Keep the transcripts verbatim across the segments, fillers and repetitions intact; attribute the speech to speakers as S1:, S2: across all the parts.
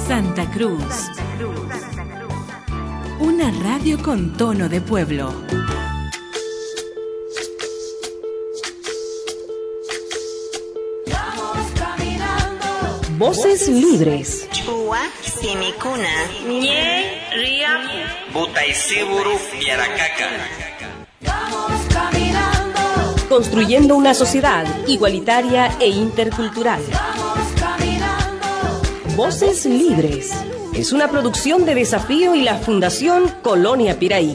S1: Santa Cruz. Una radio con tono de pueblo. Voces libres.
S2: Chua, Simicuna.
S3: Nye, Ria.
S4: Butaisiburu, Yaracaca.
S5: Vamos caminando.
S1: Construyendo una sociedad igualitaria e intercultural.
S5: Vamos caminando.
S1: Voces libres. Es una producción de Desafío y la Fundación Colonia Piraí.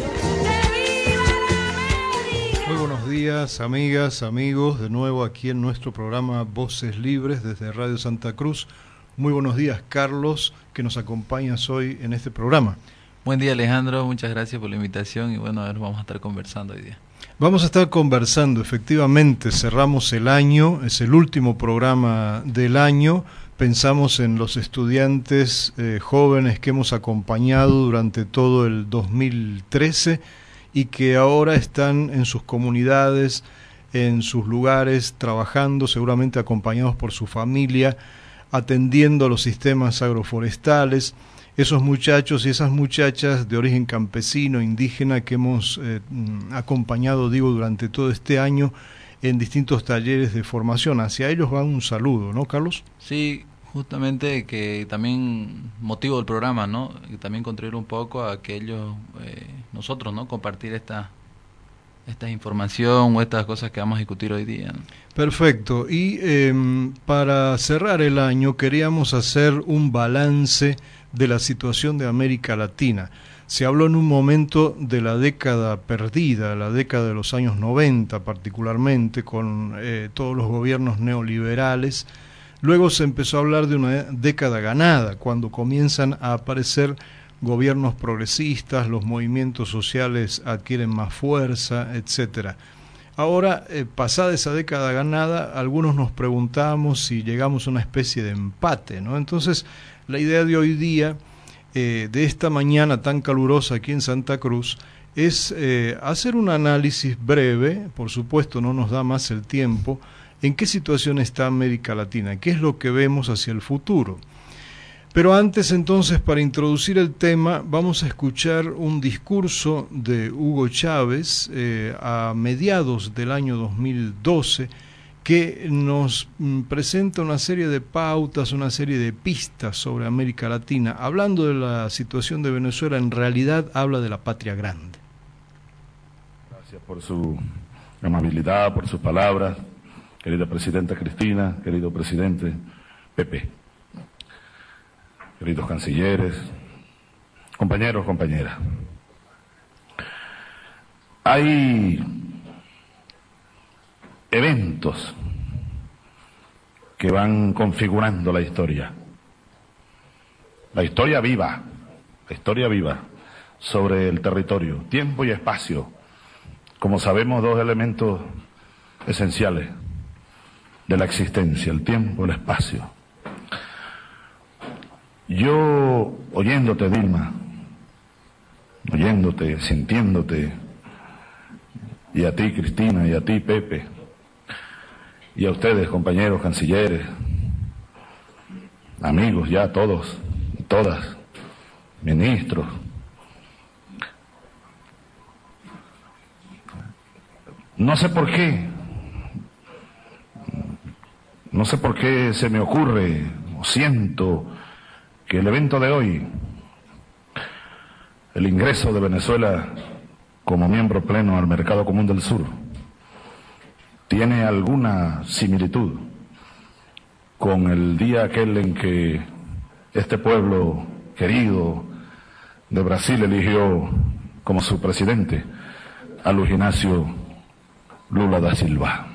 S6: Muy buenos días, amigas, amigos, de nuevo aquí en nuestro programa Voces Libres desde Radio Santa Cruz. Muy buenos días, Carlos, que nos acompañas hoy en este programa.
S7: Buen día, Alejandro, muchas gracias por la invitación y bueno, a ver, vamos a estar conversando hoy día.
S6: Vamos a estar conversando, efectivamente, cerramos el año, es el último programa del año. Pensamos en los estudiantes eh, jóvenes que hemos acompañado durante todo el dos mil trece y que ahora están en sus comunidades, en sus lugares, trabajando, seguramente acompañados por su familia, atendiendo a los sistemas agroforestales. Esos muchachos y esas muchachas de origen campesino, indígena, que hemos eh, acompañado, digo, durante todo este año en distintos talleres de formación. Hacia ellos va un saludo, ¿no, Carlos?
S7: Sí, justamente que también motivo del programa, ¿no? Que también contribuir un poco a que ellos, eh, nosotros, ¿no? Compartir esta, esta información o estas cosas que vamos a discutir hoy día, ¿no?
S6: Perfecto. Y eh, para cerrar el año queríamos hacer un balance de la situación de América Latina. Se habló en un momento de la década perdida, la década de los años noventa particularmente, con eh, todos los gobiernos neoliberales. Luego se empezó a hablar de una década ganada, cuando comienzan a aparecer gobiernos progresistas, los movimientos sociales adquieren más fuerza, etcétera. Ahora, eh, pasada esa década ganada, algunos nos preguntamos si llegamos a una especie de empate, ¿no? Entonces, la idea de hoy día, eh, de esta mañana tan calurosa aquí en Santa Cruz, es eh, hacer un análisis breve, por supuesto no nos da más el tiempo, en qué situación está América Latina, qué es lo que vemos hacia el futuro. Pero antes, entonces, para introducir el tema, vamos a escuchar un discurso de Hugo Chávez eh, a mediados del año dos mil doce, que nos mm, presenta una serie de pautas, una serie de pistas sobre América Latina. Hablando de la situación de Venezuela, en realidad habla de la patria grande.
S8: Gracias por su amabilidad, por sus palabras, querida presidenta Cristina, querido presidente Pepe, queridos cancilleres, compañeros, compañeras. Hay eventos que van configurando la historia, la historia viva, la historia viva sobre el territorio, tiempo y espacio, como sabemos, dos elementos esenciales de la existencia, el tiempo y el espacio. Yo, oyéndote, Dilma, oyéndote, sintiéndote, y a ti, Cristina, y a ti, Pepe, y a ustedes, compañeros, cancilleres, amigos ya todos y todas, ministros, no sé por qué, no sé por qué se me ocurre, o siento, que el evento de hoy, el ingreso de Venezuela como miembro pleno al Mercado Común del Sur, tiene alguna similitud con el día aquel en que este pueblo querido de Brasil eligió como su presidente a Luis Ignacio Lula da Silva.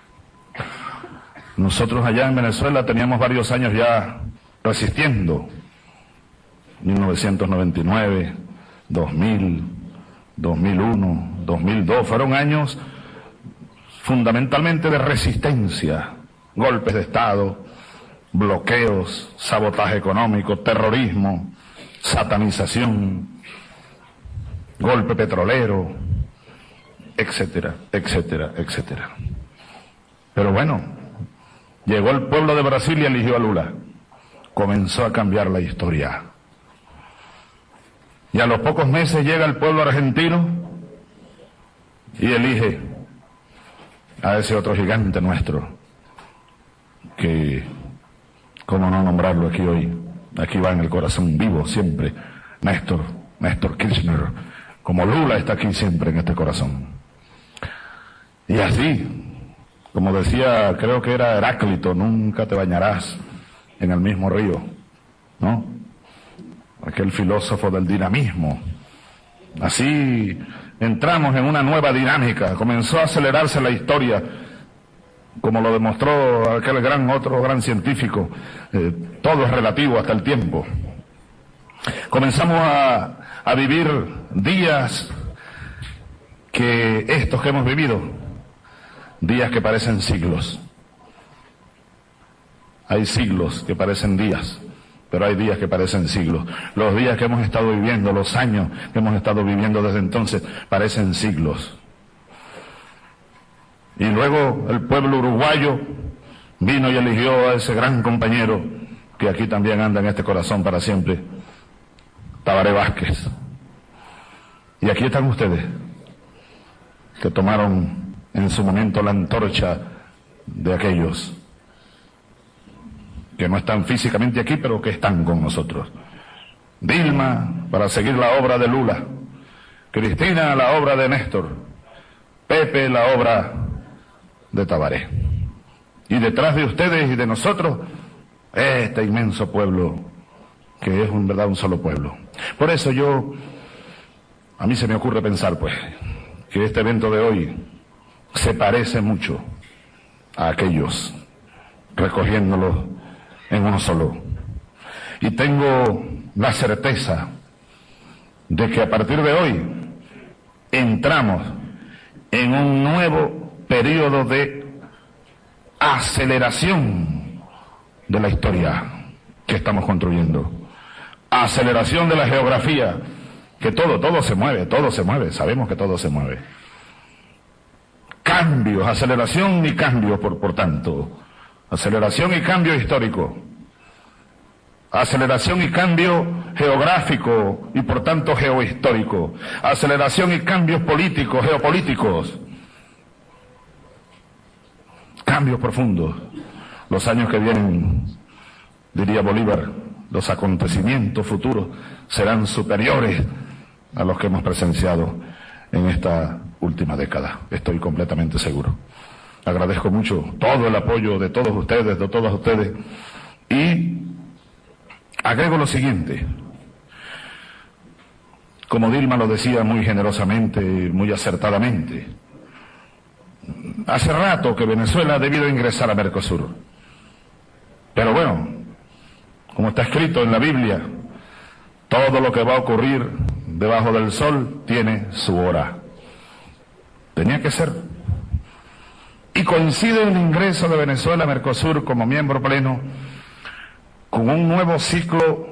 S8: Nosotros allá en Venezuela teníamos varios años ya resistiendo. mil novecientos noventa y nueve, dos mil, dos mil uno, dos mil dos, fueron años fundamentalmente de resistencia, golpes de Estado, bloqueos, sabotaje económico, terrorismo, satanización, golpe petrolero, etcétera, etcétera, etcétera. Pero bueno, llegó el pueblo de Brasil y eligió a Lula. comenzó a cambiar la historia. Y a los pocos meses llega el pueblo argentino y elige a ese otro gigante nuestro, que, cómo no nombrarlo aquí hoy, aquí va en el corazón vivo siempre, Néstor, Néstor Kirchner, como Lula está aquí siempre en este corazón. Y así, como decía, creo que era Heráclito, nunca te bañarás en el mismo río, ¿no? Aquel filósofo del dinamismo. Así entramos en una nueva dinámica, comenzó a acelerarse la historia, como lo demostró aquel gran, otro gran científico, eh, todo es relativo hasta el tiempo. Comenzamos a, a vivir días que estos que hemos vivido, días que parecen siglos. Hay siglos que parecen días, pero hay días que parecen siglos. Los días que hemos estado viviendo, los años que hemos estado viviendo desde entonces, parecen siglos. Y luego el pueblo uruguayo vino y eligió a ese gran compañero que aquí también anda en este corazón para siempre, Tabaré Vázquez. Y aquí están ustedes, que tomaron en su momento la antorcha de aquellos que no están físicamente aquí, pero que están con nosotros. Dilma, para seguir la obra de Lula. Cristina, la obra de Néstor. Pepe, la obra de Tabaré. Y detrás de ustedes y de nosotros, este inmenso pueblo, que es en verdad un solo pueblo. Por eso yo, a mí se me ocurre pensar, pues, que este evento de hoy se parece mucho a aquellos, recogiéndolos en uno solo. Y tengo la certeza de que a partir de hoy entramos en un nuevo periodo de aceleración de la historia que estamos construyendo. Aceleración de la geografía, que todo, todo se mueve, todo se mueve, sabemos que todo se mueve. Cambios, aceleración y cambio, por, por tanto. Aceleración y cambio histórico. Aceleración y cambio geográfico y por tanto geohistórico. Aceleración y cambios políticos, geopolíticos. Cambios profundos. Los años que vienen, diría Bolívar, los acontecimientos futuros serán superiores a los que hemos presenciado en esta última década. Estoy completamente seguro. Agradezco mucho todo el apoyo de todos ustedes, de todas ustedes, y agrego lo siguiente. Como Dilma lo decía muy generosamente, muy acertadamente, hace rato que Venezuela ha debido ingresar a Mercosur. Pero bueno, como está escrito en la Biblia, todo lo que va a ocurrir debajo del sol tiene su hora. Tenía que ser. Y coincide el ingreso de Venezuela a Mercosur como miembro pleno con un nuevo ciclo,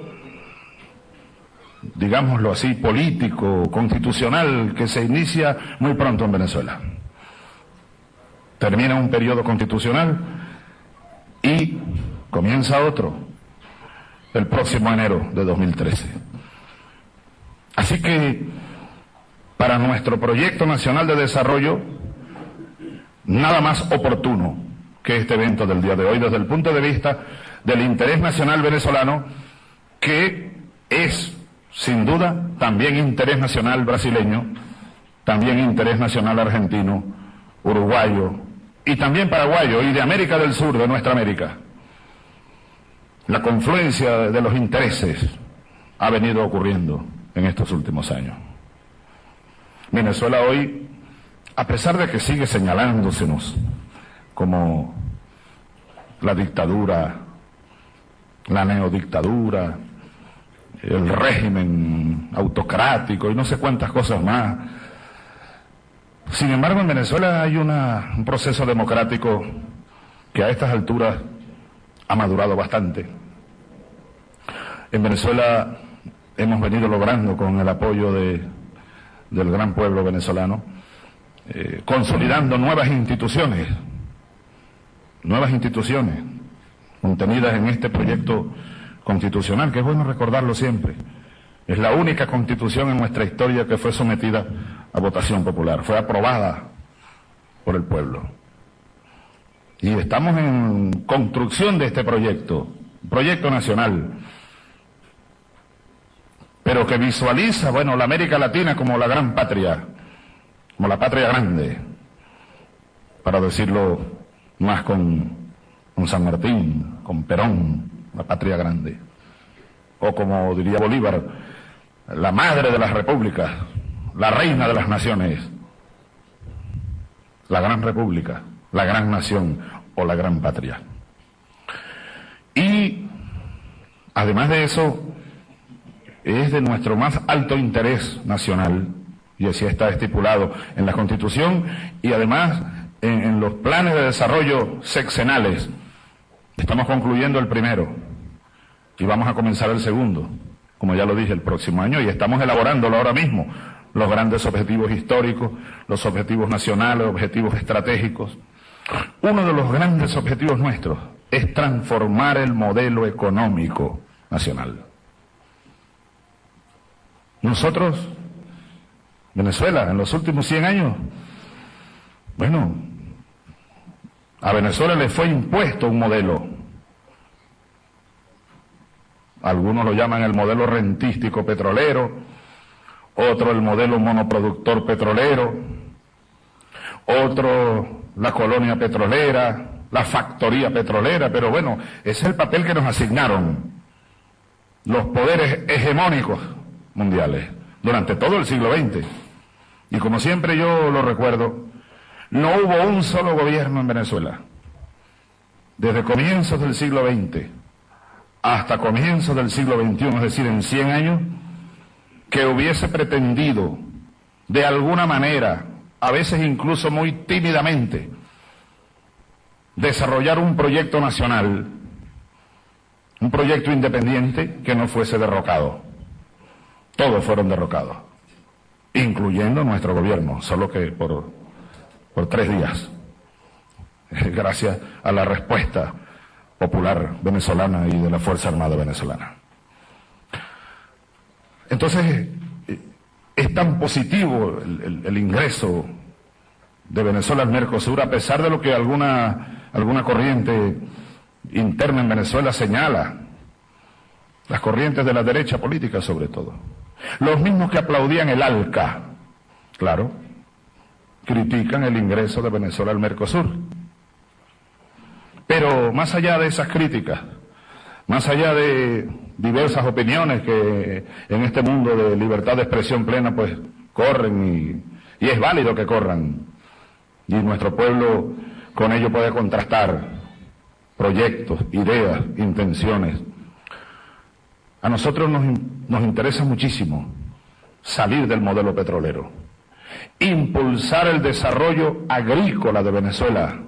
S8: digámoslo así, político, constitucional, que se inicia muy pronto en Venezuela. Termina un periodo constitucional y comienza otro el próximo enero de dos mil trece. Así que para nuestro proyecto nacional de desarrollo, nada más oportuno que este evento del día de hoy desde el punto de vista del interés nacional venezolano, que es sin duda también interés nacional brasileño, también interés nacional argentino, uruguayo y también paraguayo y de América del Sur, de nuestra América. La confluencia de los intereses ha venido ocurriendo en estos últimos años. Venezuela hoy, a pesar de que sigue señalándosenos como la dictadura, la neodictadura, el régimen autocrático y no sé cuántas cosas más, sin embargo en Venezuela hay una, un proceso democrático que a estas alturas ha madurado bastante. En Venezuela hemos venido logrando, con el apoyo de, del gran pueblo venezolano, eh, consolidando nuevas instituciones, nuevas instituciones contenidas en este proyecto constitucional, que es bueno recordarlo siempre. Es la única constitución en nuestra historia que fue sometida a votación popular, fue aprobada por el pueblo. Y estamos en construcción de este proyecto, proyecto nacional, pero que visualiza, bueno, la América Latina como la gran patria, como la patria grande, para decirlo más con, con San Martín, con Perón, la patria grande, o como diría Bolívar, la madre de las repúblicas, la reina de las naciones, la gran república, la gran nación o la gran patria. Y además de eso, es de nuestro más alto interés nacional, y así está estipulado en la Constitución y además en, en los planes de desarrollo sexenales. Estamos concluyendo el primero y vamos a comenzar el segundo, como ya lo dije, el próximo año, y estamos elaborándolo ahora mismo, los grandes objetivos históricos, los objetivos nacionales, objetivos estratégicos. Uno de los grandes objetivos nuestros es transformar el modelo económico nacional. Nosotros, Venezuela, en los últimos cien años, bueno, a Venezuela le fue impuesto un modelo. Algunos lo llaman el modelo rentístico petrolero, otro el modelo monoproductor petrolero, otro la colonia petrolera, la factoría petrolera, pero bueno, ese es el papel que nos asignaron los poderes hegemónicos mundiales durante todo el siglo veinte. Y como siempre yo lo recuerdo, no hubo un solo gobierno en Venezuela, desde comienzos del siglo veinte hasta comienzos del siglo veintiuno, es decir, en cien años, que hubiese pretendido de alguna manera, a veces incluso muy tímidamente, desarrollar un proyecto nacional, un proyecto independiente que no fuese derrocado. Todos fueron derrocados, incluyendo nuestro gobierno, solo que por, por tres días, gracias a la respuesta popular venezolana y de la Fuerza Armada venezolana. Entonces, es tan positivo el, el, el ingreso de Venezuela al Mercosur, a pesar de lo que alguna, alguna corriente interna en Venezuela señala, las corrientes de la derecha política sobre todo. Los mismos que aplaudían el ALCA, claro, critican el ingreso de Venezuela al Mercosur. Pero más allá de esas críticas, más allá de diversas opiniones que en este mundo de libertad de expresión plena pues corren y, y es válido que corran, y nuestro pueblo con ello puede contrastar proyectos, ideas, intenciones. A nosotros nos, nos interesa muchísimo salir del modelo petrolero, impulsar el desarrollo agrícola de Venezuela.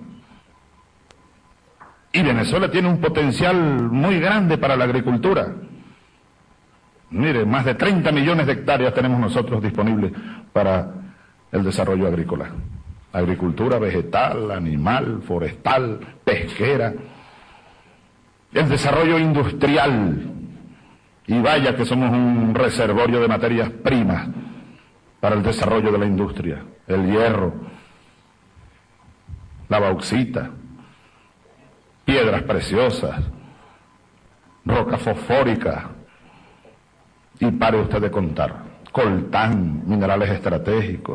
S8: Y Venezuela tiene un potencial muy grande para la agricultura. Mire, más de treinta millones de hectáreas tenemos nosotros disponibles para el desarrollo agrícola. Agricultura vegetal, animal, forestal, pesquera. El desarrollo industrial. Y vaya que somos un reservorio de materias primas para el desarrollo de la industria. El hierro, la bauxita, piedras preciosas, roca fosfórica, y pare usted de contar, coltán, minerales estratégicos.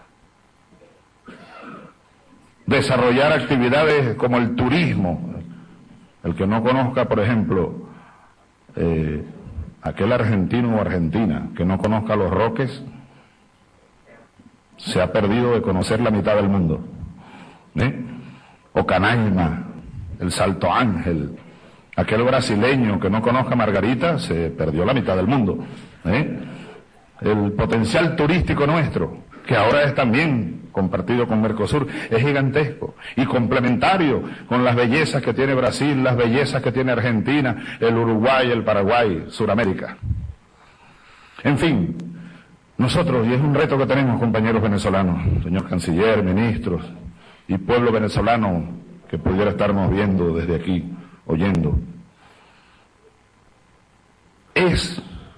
S8: Desarrollar actividades como el turismo. El que no conozca, por ejemplo, eh, aquel argentino o argentina que no conozca Los Roques, se ha perdido de conocer la mitad del mundo. ¿Eh? O Canaima, el Salto Ángel, aquel brasileño que no conozca Margarita, se perdió la mitad del mundo. ¿Eh? El potencial turístico nuestro, que ahora es también compartido con Mercosur, es gigantesco y complementario con las bellezas que tiene Brasil, las bellezas que tiene Argentina, el Uruguay, el Paraguay, Suramérica. En fin, nosotros, y es un reto que tenemos, compañeros venezolanos, señor canciller, ministros y pueblo venezolano que pudiera estarnos viendo desde aquí, oyendo. es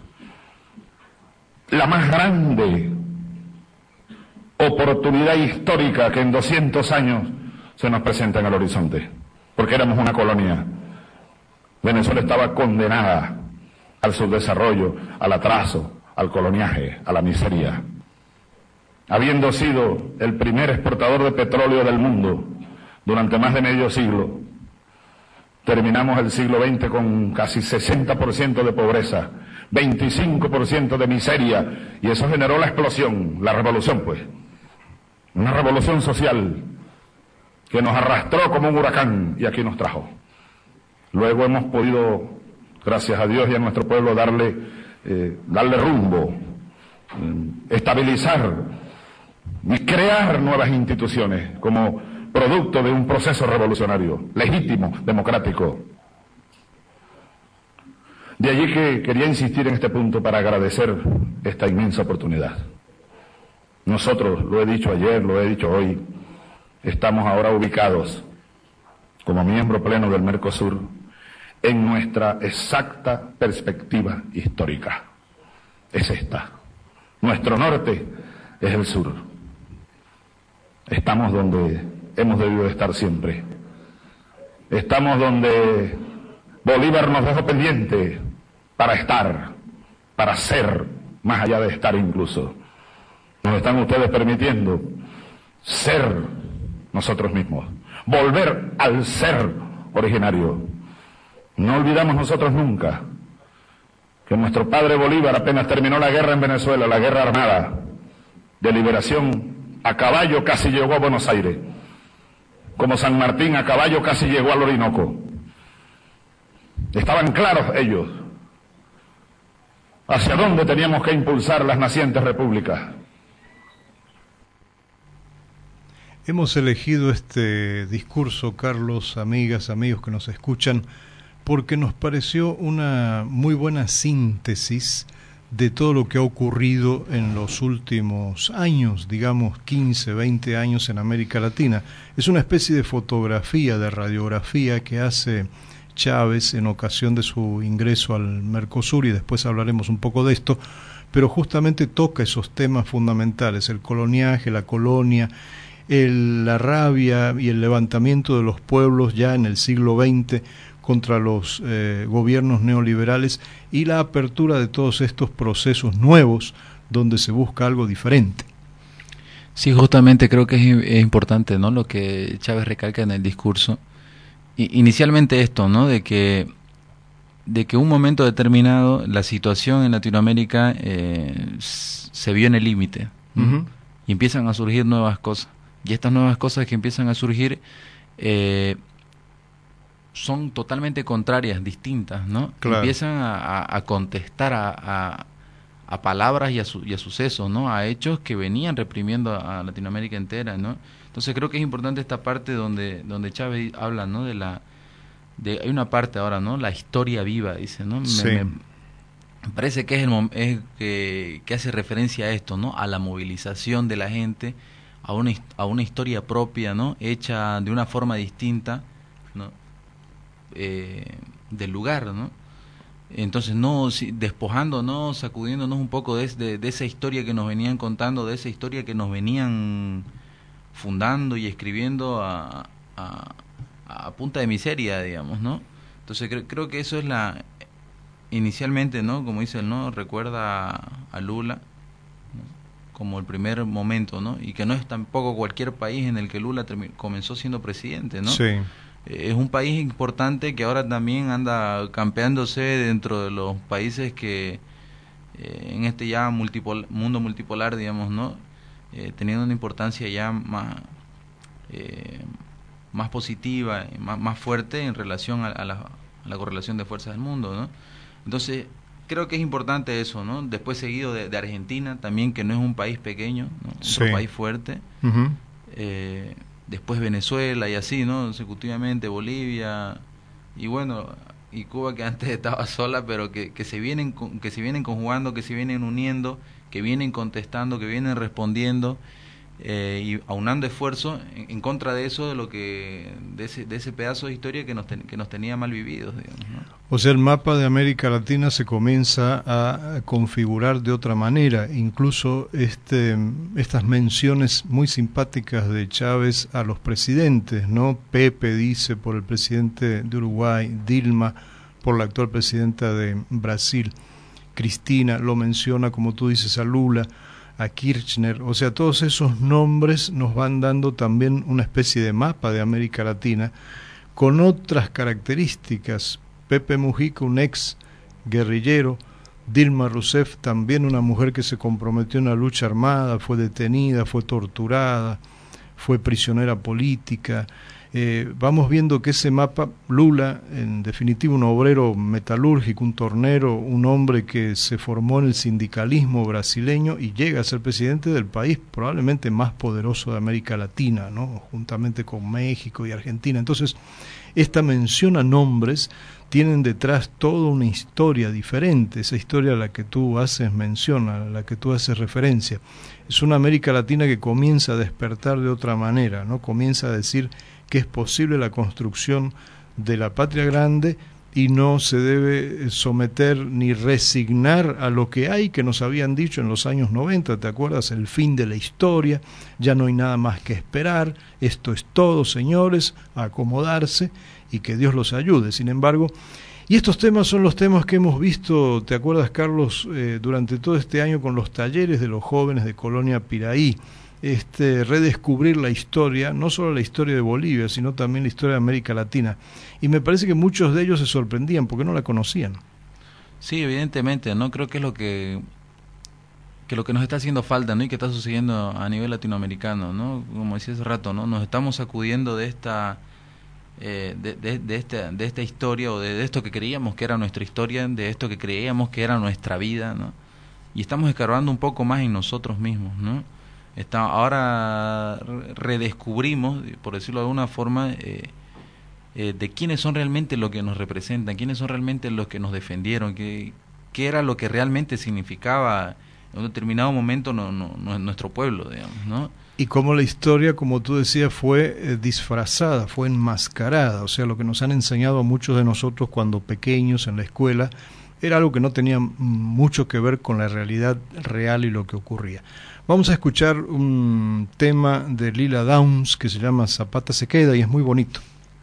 S8: la más grande oportunidad histórica que en doscientos años se nos presenta en el horizonte, porque éramos una colonia. Venezuela estaba condenada al subdesarrollo, al atraso, al coloniaje, a la miseria. Habiendo sido el primer exportador de petróleo del mundo durante más de medio siglo, terminamos el siglo veinte con casi sesenta por ciento de pobreza, veinticinco por ciento de miseria, y eso generó la explosión, la revolución pues, una revolución social que nos arrastró como un huracán y aquí nos trajo. Luego hemos podido, gracias a Dios y a nuestro pueblo, darle, eh, darle rumbo, eh, estabilizar y crear nuevas instituciones como producto de un proceso revolucionario, legítimo, democrático. De allí que quería insistir en este punto para agradecer esta inmensa oportunidad. Nosotros, lo he dicho ayer, lo he dicho hoy, estamos ahora ubicados como miembro pleno del Mercosur en nuestra exacta perspectiva histórica. Es esta. Nuestro norte es el sur. Estamos donde hemos debido estar siempre. Estamos donde Bolívar nos dejó pendiente para estar, para ser, más allá de estar incluso. Nos están ustedes permitiendo ser nosotros mismos, volver al ser originario. No olvidamos nosotros nunca que nuestro padre Bolívar apenas terminó la guerra en Venezuela, la guerra armada de liberación, a caballo casi llegó a Buenos Aires. Como San Martín a caballo casi llegó al Orinoco. Estaban claros ellos hacia dónde teníamos que impulsar las nacientes repúblicas.
S6: Hemos elegido este discurso, Carlos, amigas, amigos que nos escuchan, porque nos pareció una muy buena síntesis de todo lo que ha ocurrido en los últimos años, digamos quince, veinte años en América Latina. Es una especie de fotografía, de radiografía que hace Chávez en ocasión de su ingreso al Mercosur, y después hablaremos un poco de esto, pero justamente toca esos temas fundamentales, el coloniaje, la colonia, el, la rabia y el levantamiento de los pueblos ya en el siglo veinte contra los eh, gobiernos neoliberales y la apertura de todos estos procesos nuevos donde se busca algo diferente.
S7: Sí, justamente creo que es, es importante, ¿no?, lo que Chávez recalca en el discurso. I, inicialmente esto, ¿no?, de que de que un momento determinado la situación en Latinoamérica eh, se vio en el límite, uh-huh. y empiezan a surgir nuevas cosas. Y estas nuevas cosas que empiezan a surgir eh, son totalmente contrarias, distintas, ¿no? Claro. Empiezan a, a, a contestar a, a, a palabras y a, su, y a sucesos, ¿no? A hechos que venían reprimiendo a Latinoamérica entera, ¿no? Entonces creo que es importante esta parte donde donde Chávez habla, ¿no?, de la de hay una parte ahora, ¿no?, la historia viva, dice, ¿no? Me,
S6: sí.
S7: me, me parece que es el es que, que hace referencia a esto, ¿no?, a la movilización de la gente, a una a una historia propia, ¿no?, hecha de una forma distinta, ¿no?, eh, del lugar, ¿no? Entonces no si, despojándonos, sacudiéndonos un poco de, de, de esa historia que nos venían contando, de esa historia que nos venían fundando y escribiendo a, a, a punta de miseria, digamos, ¿no? Entonces creo, creo que eso es la inicialmente, ¿no?, como dice él, ¿no?, recuerda a, a Lula, ¿no?, como el primer momento, ¿no?, y que no es tampoco cualquier país en el que Lula termi- comenzó siendo presidente, ¿no?
S6: Sí.
S7: Es un país importante que ahora también anda campeándose dentro de los países que eh, en este ya multipol- mundo multipolar, digamos, ¿no?, eh, teniendo una importancia ya más eh, más positiva, más, más fuerte en relación a, a, la, a la correlación de fuerzas del mundo, ¿no? Entonces creo que es importante eso, ¿no? Después seguido de, de Argentina también, que no es un país pequeño, ¿no?,
S6: sí.
S7: Otro país fuerte.
S6: Uh-huh.
S7: eh, después Venezuela y así, ¿no?, consecutivamente Bolivia y bueno, y Cuba, que antes estaba sola, pero que, que se vienen que se vienen conjugando, que se vienen uniendo, que vienen contestando, que vienen respondiendo, eh, y aunando esfuerzos en, en contra de eso, de lo que de ese, de ese pedazo de historia que nos, ten, que nos tenía mal vividos, digamos, ¿no?
S6: O sea, el mapa de América Latina se comienza a configurar de otra manera. Incluso este, estas menciones muy simpáticas de Chávez a los presidentes, ¿no? Pepe dice por el presidente de Uruguay, Dilma por la actual presidenta de Brasil, Cristina lo menciona, como tú dices, a Lula, a Kirchner. O sea, todos esos nombres nos van dando también una especie de mapa de América Latina con otras características. Pepe Mujica, un ex guerrillero, Dilma Rousseff, también una mujer que se comprometió en la lucha armada, fue detenida, fue torturada, fue prisionera política. Eh, vamos viendo que ese mapa, Lula, en definitiva un obrero metalúrgico, un tornero, un hombre que se formó en el sindicalismo brasileño y llega a ser presidente del país probablemente más poderoso de América Latina, ¿no? Juntamente con México y Argentina. Entonces, esta mención a nombres tienen detrás toda una historia diferente, esa historia a la que tú haces mención, a la que tú haces referencia. Es una América Latina que comienza a despertar de otra manera, ¿no? Comienza a decir que es posible la construcción de la patria grande y no se debe someter ni resignar a lo que hay, que nos habían dicho en los años noventa, ¿te acuerdas? El fin de la historia, ya no hay nada más que esperar, esto es todo, señores, a acomodarse y que Dios los ayude. Sin embargo, y estos temas son los temas que hemos visto, ¿te acuerdas, Carlos, eh, durante todo este año con los talleres de los jóvenes de Colonia Piraí? Este, redescubrir la historia, no solo la historia de Bolivia, sino también la historia de América Latina. Y me parece que muchos de ellos se sorprendían porque no la conocían.
S7: Sí, evidentemente, ¿no? Creo que es lo que que lo que nos está haciendo falta, ¿no? Y que está sucediendo a nivel latinoamericano, ¿no? Como decía hace rato, ¿no? Nos estamos sacudiendo de esta eh, de, de, de esta de esta historia, o de, de esto que creíamos que era nuestra historia, de esto que creíamos que era nuestra vida, ¿no? Y estamos escarbando un poco más en nosotros mismos, ¿no? Está, ahora redescubrimos, por decirlo de alguna forma, eh, eh, de quiénes son realmente los que nos representan, quiénes son realmente los que nos defendieron, qué, qué era lo que realmente significaba en un determinado momento no, no, no, nuestro pueblo, digamos, ¿no?
S6: Y cómo la historia, como tú decías, fue eh, disfrazada, fue enmascarada, o sea, lo que nos han enseñado a muchos de nosotros cuando pequeños en la escuela era algo que no tenía mucho que ver con la realidad real y lo que ocurría. Vamos a escuchar un tema de Lila Downs que se llama Zapata se queda y es muy bonito.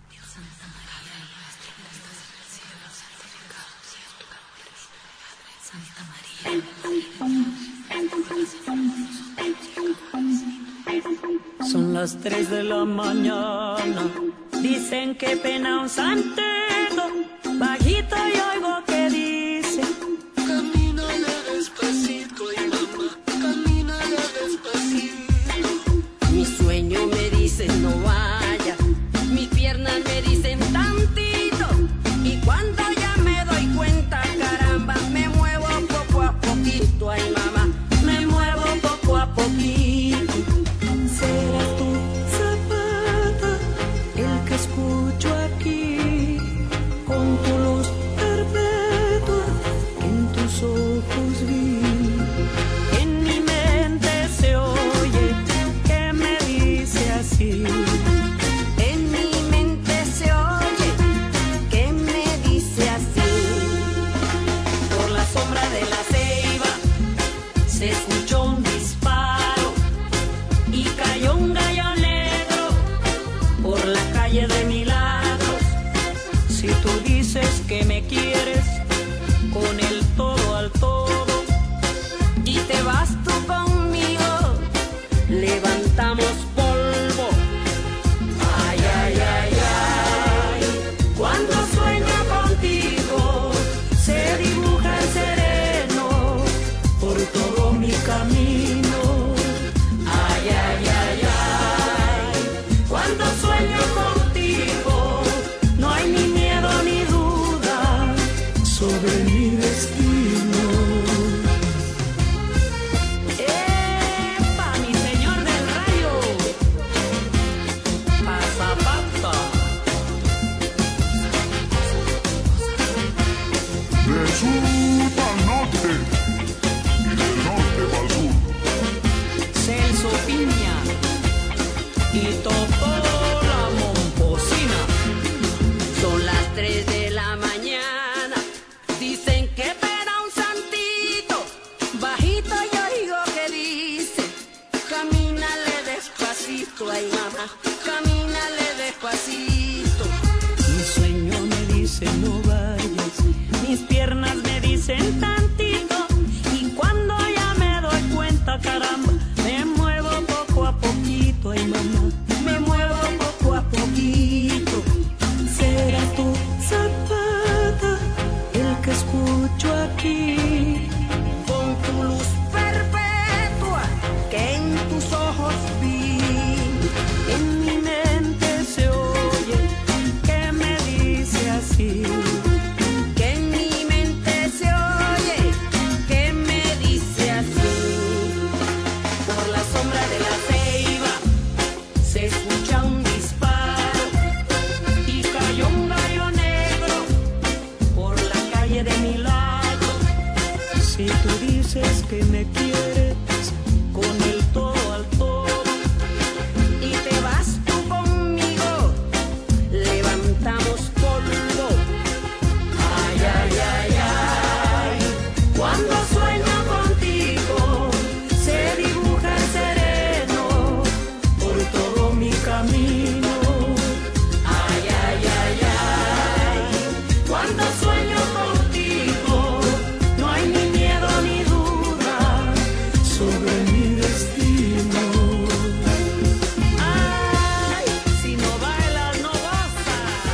S5: Son las tres de la mañana, dicen que pena un santero, bajito y oigo que dice, camínale despacito y mamá, camínale despacito. Mi sueño me dice no vaya, mis piernas me dicen tantito, y cuando ya me doy cuenta, caramba, me muevo poco a poquito, ay mamá, me muevo poco a poquito. Serás tú, Zapata, el que escucho aquí, Si tú dices que me quieres con el todo al todo y te vas tú conmigo, levantamos polvo. Ay, ay, ay, ay, cuando sueño contigo se dibuja el sereno por todo mi camino. Ay, ay, ay, ay, cuando sueño contigo no hay ni miedo ni duda sobre mi destino. Ay, si no bailas no gozas.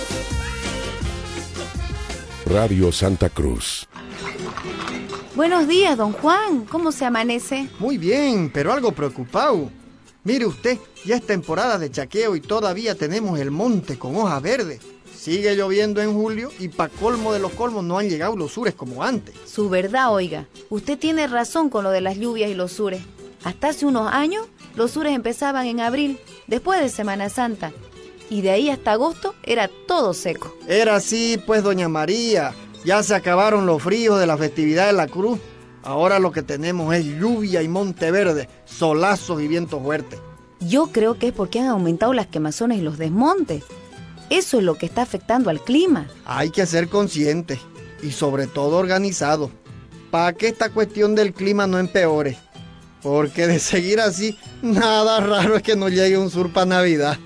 S9: Radio Santa Cruz.
S10: Buenos días, don Juan. ¿Cómo se amanece?
S11: Muy bien, pero algo preocupado. Mire usted, ya es temporada de chaqueo y todavía tenemos el monte con hoja verde. Sigue lloviendo en julio y pa' colmo de los colmos no han llegado los sures como antes.
S10: Su verdad, oiga. Usted tiene razón con lo de las lluvias y los sures. Hasta hace unos años, los sures empezaban en abril, después de Semana Santa. Y de ahí hasta agosto era todo seco.
S11: Era así, pues, doña María. Ya se acabaron los fríos de la festividad de la Cruz. Ahora lo que tenemos es lluvia y monte verde, solazos y vientos fuertes.
S10: Yo creo que es porque han aumentado las quemazones y los desmontes. Eso es lo que está afectando al clima.
S11: Hay que ser conscientes y sobre todo organizados para que esta cuestión del clima no empeore. Porque de seguir así, nada raro es que nos llegue un sur para Navidad.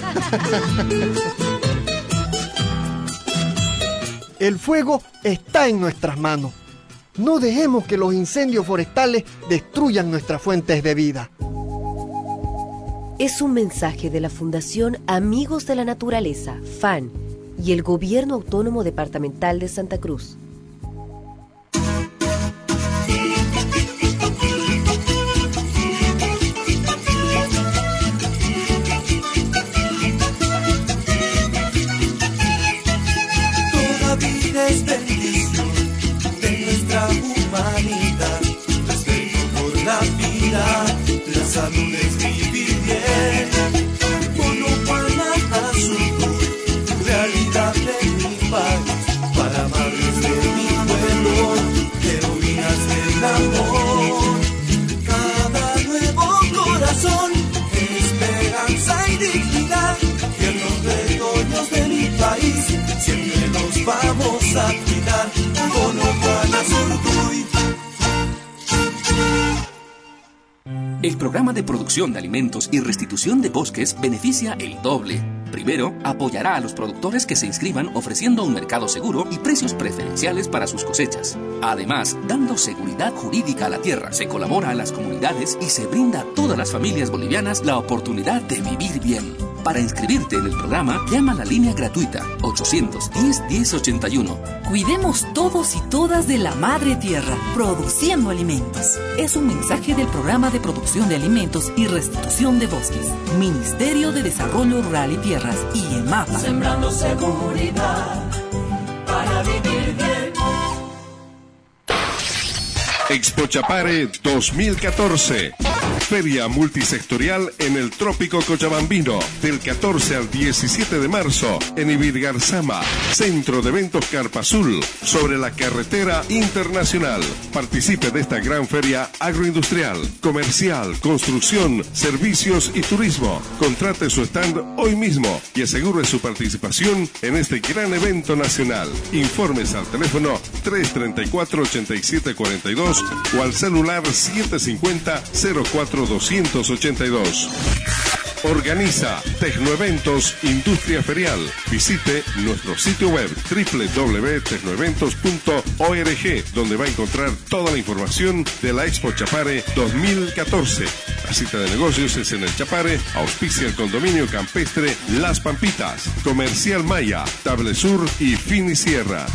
S11: El fuego está en nuestras manos. No dejemos que los incendios forestales destruyan nuestras fuentes de vida.
S1: Es un mensaje de la Fundación Amigos de la Naturaleza, FAN, y el Gobierno Autónomo Departamental de Santa Cruz.
S12: Toda vida es bendición de nuestra humanidad. Respeto por la vida, la salud es vivir bien. Monopada Azul, realidad de mi país, para madres de mi pueblo, heroínas del amor. Cada nuevo corazón, esperanza y dignidad, tiernos retoños de mi país, siempre los vamos a cuidar. Monopada Azul.
S13: El programa de producción de alimentos y restitución de bosques beneficia el doble. Primero, apoyará a los productores que se inscriban ofreciendo un mercado seguro y precios preferenciales para sus cosechas. Además, dando seguridad jurídica a la tierra, se colabora a las comunidades y se brinda a todas las familias bolivianas la oportunidad de vivir bien. Para inscribirte en el programa, llama a la línea gratuita ochocientos diez, diez ochenta y uno.
S14: Cuidemos todos y todas de la madre tierra, produciendo alimentos. Es un mensaje del Programa de Producción de Alimentos y Restitución de Bosques, Ministerio de Desarrollo Rural y Tierras y EMAPA.
S12: Sembrando seguridad para vivir bien.
S9: Expo Chapare dos mil catorce. Feria multisectorial en el Trópico Cochabambino, del catorce al diecisiete de marzo, en Ibirgarzama, Centro de Eventos Carpa Azul, sobre la carretera internacional. Participe de esta gran feria agroindustrial, comercial, construcción, servicios y turismo. Contrate su stand hoy mismo y asegure su participación en este gran evento nacional. Informes al teléfono tres treinta y cuatro, ochenta y siete cuarenta y dos o al celular siete cincuenta, cero cuatro doscientos ochenta y dos. Organiza Tecnoeventos Industria Ferial. Visite nuestro sitio web doble u doble u doble u punto tecnoeventos punto org, donde va a encontrar toda la información de la Expo Chapare dos mil catorce. La cita de negocios es en el Chapare, auspicia el condominio campestre Las Pampitas, Comercial Maya, Tablesur y Finisierra.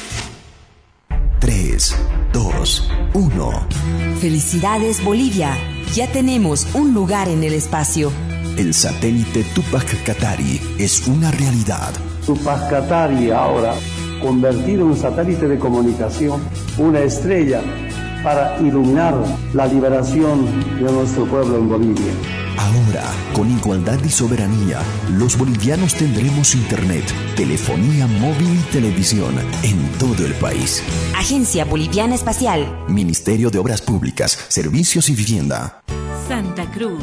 S15: tres, dos, uno.
S16: Felicidades Bolivia, ya tenemos un lugar en el espacio.
S15: El satélite Tupac Katari es una realidad.
S17: Tupac Katari ahora convertido en un satélite de comunicación, una estrella para iluminar la liberación de nuestro pueblo en Bolivia.
S15: Ahora, con igualdad y soberanía, los bolivianos tendremos internet, telefonía móvil y televisión en todo el país.
S16: Agencia Boliviana Espacial.
S15: Ministerio de Obras Públicas, Servicios y Vivienda.
S14: Santa Cruz.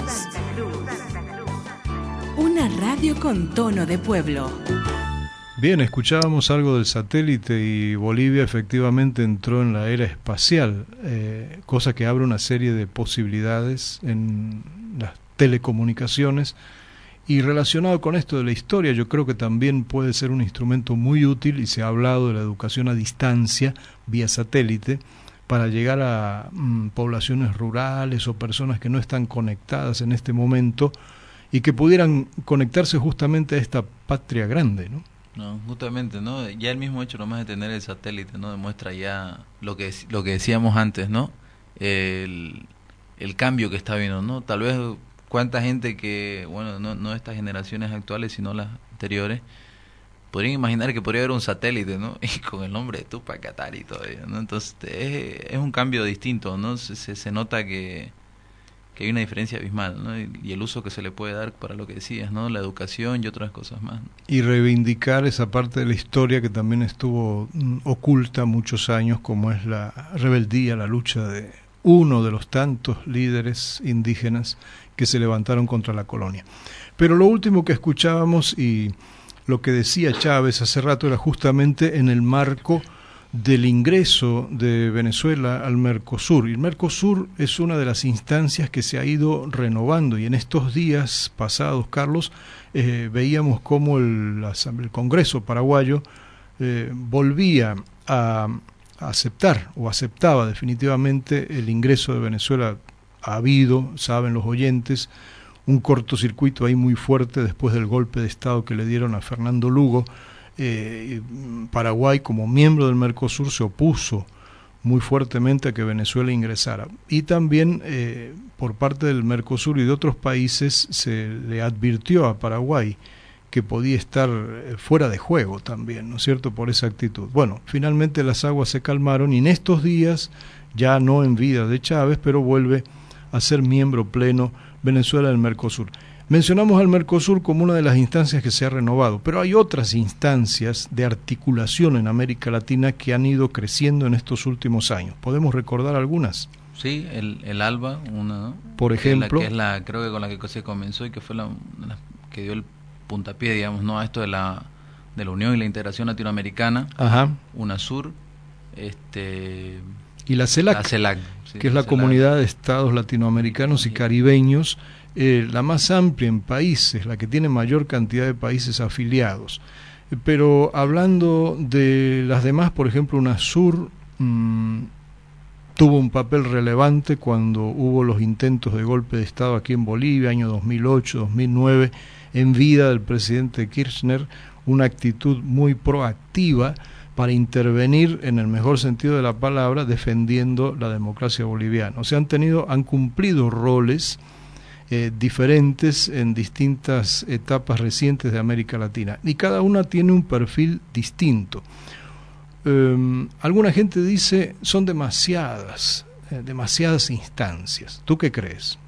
S14: Una radio con tono de pueblo.
S6: Bien, escuchábamos algo del satélite y Bolivia efectivamente entró en la era espacial, eh, cosa que abre una serie de posibilidades en las telecomunicaciones. Y relacionado con esto de la historia, yo creo que también puede ser un instrumento muy útil, y se ha hablado de la educación a distancia vía satélite para llegar a mm, poblaciones rurales o personas que no están conectadas en este momento y que pudieran conectarse justamente a esta patria grande, ¿no?
S7: No, justamente, ¿no? Ya el mismo hecho nomás de tener el satélite, ¿no? Demuestra ya lo que lo que decíamos antes, ¿no? El, el cambio que está viendo, ¿no? Tal vez cuánta gente que, bueno, no, no estas generaciones actuales, sino las anteriores, podrían imaginar que podría haber un satélite, ¿no? Y con el nombre de Tupac Katari todavía, ¿no? Entonces es, es un cambio distinto, ¿no? Se, se, se nota que que hay una diferencia abismal, ¿no? Y, y el uso que se le puede dar para lo que decías, ¿no? La educación y otras cosas más, ¿no?
S6: Y reivindicar esa parte de la historia que también estuvo mm, oculta muchos años, como es la rebeldía, la lucha de uno de los tantos líderes indígenas que se levantaron contra la colonia. Pero lo último que escuchábamos y lo que decía Chávez hace rato era justamente en el marco del ingreso de Venezuela al Mercosur. Y el Mercosur es una de las instancias que se ha ido renovando, y en estos días pasados, Carlos, eh, veíamos cómo el, el Congreso paraguayo eh, volvía a, a aceptar o aceptaba definitivamente el ingreso de Venezuela. Ha habido, saben los oyentes, un cortocircuito ahí muy fuerte después del golpe de Estado que le dieron a Fernando Lugo. Eh, Paraguay, como miembro del Mercosur, se opuso muy fuertemente a que Venezuela ingresara, y también eh, por parte del Mercosur y de otros países se le advirtió a Paraguay que podía estar fuera de juego también, ¿no es cierto?, por esa actitud. Bueno, finalmente las aguas se calmaron y en estos días, ya no en vida de Chávez, pero vuelve a ser miembro pleno Venezuela del Mercosur. Mencionamos al Mercosur como una de las instancias que se ha renovado, pero hay otras instancias de articulación en América Latina que han ido creciendo en estos últimos años. ¿Podemos recordar algunas?
S7: Sí, el, el ALBA, una, ¿no?
S6: Por ejemplo.
S7: Que es la, que es la, creo que con la que se comenzó y que fue la, la que dio el puntapié, digamos, ¿no?, a esto de la de la unión y la integración latinoamericana.
S6: Ajá.
S7: UNASUR, este
S6: y la CELAC,
S7: la CELAC sí,
S6: que es la
S7: CELAC. Comunidad de Estados Latinoamericanos y Caribeños, eh, la más amplia en países, la que tiene mayor cantidad de países afiliados. Eh, pero hablando de las demás, por ejemplo, UNASUR mmm, tuvo un papel relevante cuando hubo los intentos de golpe de Estado aquí en Bolivia, año dos mil ocho, dos mil nueve, en vida del presidente Kirchner, una actitud muy proactiva para intervenir en el mejor sentido de la palabra, defendiendo la democracia boliviana. O sea, han tenido, han cumplido roles eh, diferentes en distintas etapas recientes de América Latina, y cada una tiene un perfil distinto. Eh, alguna gente dice son demasiadas, eh, demasiadas instancias. ¿Tú qué crees?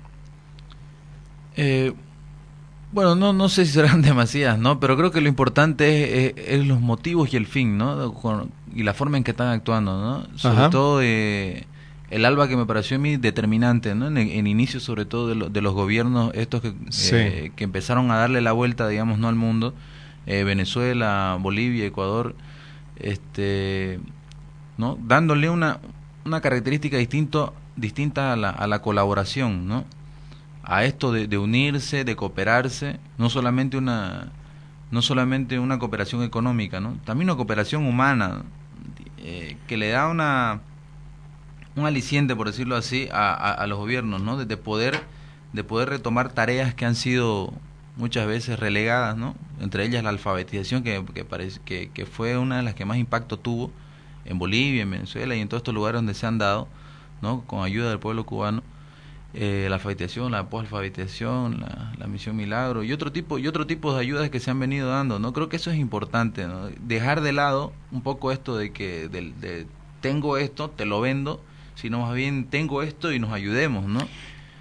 S7: Eh, bueno, no no sé si serán demasiadas, ¿no? Pero creo que lo importante es, es, es los motivos y el fin, ¿no? Y la forma en que están actuando, ¿no? Sobre Ajá. todo eh, el ALBA, que me pareció a mí determinante, ¿no? En, en inicio, sobre todo de, lo, de los gobiernos estos que, sí. eh, que empezaron a darle la vuelta, digamos, no al mundo, eh, Venezuela, Bolivia, Ecuador, este, ¿no? Dándole una una característica distinto, distinta a la, a la colaboración, ¿no? A esto de, de unirse, de cooperarse, no solamente una no solamente una cooperación económica, ¿no? También una cooperación humana, eh, que le da una un aliciente, por decirlo así, a, a, a los gobiernos, ¿no? De, de poder de poder retomar tareas que han sido muchas veces relegadas, ¿no? Entre ellas la alfabetización, que que parece que, que fue una de las que más impacto tuvo en Bolivia, en Venezuela y en todos estos lugares donde se han dado, ¿no? Con ayuda del pueblo cubano. Eh, la alfabetización, la posalfabetización, la, la misión Milagro y otro tipo y otro tipo de ayudas que se han venido dando, ¿no? Creo que eso es importante, ¿no? Dejar de lado un poco esto de que de, de tengo esto, te lo vendo, sino más bien tengo esto y nos ayudemos, ¿no?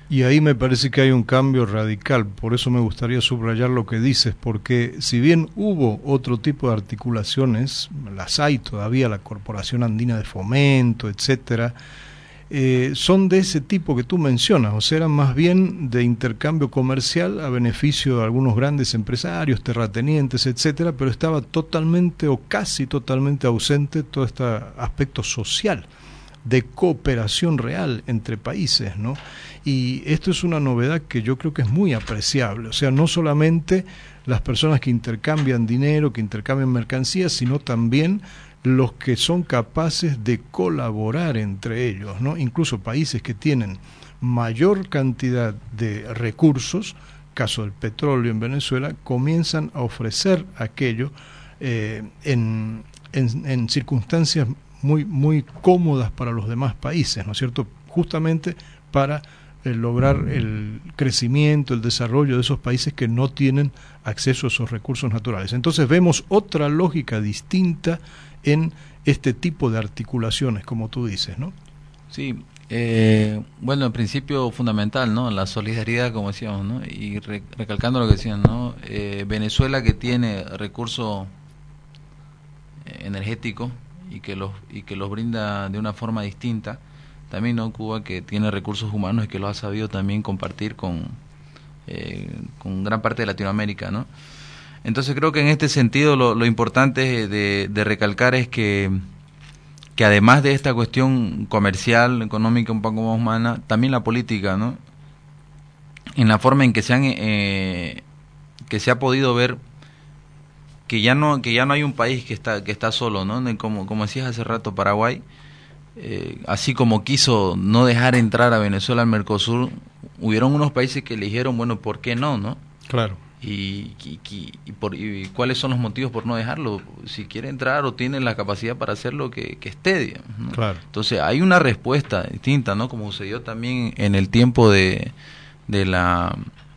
S6: Y ahí me parece que hay un cambio radical, por eso me gustaría subrayar lo que dices, porque si bien hubo otro tipo de articulaciones, las hay todavía, la Corporación Andina de Fomento, etcétera, eh, son de ese tipo que tú mencionas, o sea, eran más bien de intercambio comercial a beneficio de algunos grandes empresarios, terratenientes, etcétera, pero estaba totalmente o casi totalmente ausente todo este aspecto social, de cooperación real entre países, ¿no? Y esto es una novedad que yo creo que es muy apreciable, o sea, no solamente las personas que intercambian dinero, que intercambian mercancías, sino también los que son capaces de colaborar entre ellos, ¿no? Incluso países que tienen mayor cantidad de recursos, caso del petróleo en Venezuela, comienzan a ofrecer aquello eh, en, en, en circunstancias muy muy cómodas para los demás países, ¿no es cierto? Justamente para eh, lograr el crecimiento, el desarrollo de esos países que no tienen acceso a esos recursos naturales. Entonces vemos otra lógica distinta en este tipo de articulaciones, como tú dices, ¿no?
S7: Sí, eh, bueno, el principio fundamental, ¿no? La solidaridad, como decíamos, ¿no? Y re recalcando lo que decían, ¿no? Eh, Venezuela, que tiene recursos energéticos y que los y que los brinda de una forma distinta, también, ¿no? Cuba, que tiene recursos humanos y que los ha sabido también compartir con eh, con gran parte de Latinoamérica, ¿no? Entonces creo que en este sentido lo, lo importante de, de recalcar es que que además de esta cuestión comercial, económica, un poco más humana, también la política, ¿no? En la forma en que se han eh, que se ha podido ver que ya no que ya no hay un país que está que está solo, ¿no? Como como decías hace rato, Paraguay, eh, así como quiso no dejar entrar a Venezuela al Mercosur, hubieron unos países que le dijeron, bueno, ¿por qué no, no?
S6: Claro.
S7: Y, y, y, y, por, y cuáles son los motivos por no dejarlo. Si quiere entrar o tiene la capacidad para hacerlo, que, que esté, digamos, ¿no?
S6: Claro.
S7: Entonces hay una respuesta distinta, ¿no? Como sucedió también en el tiempo de de la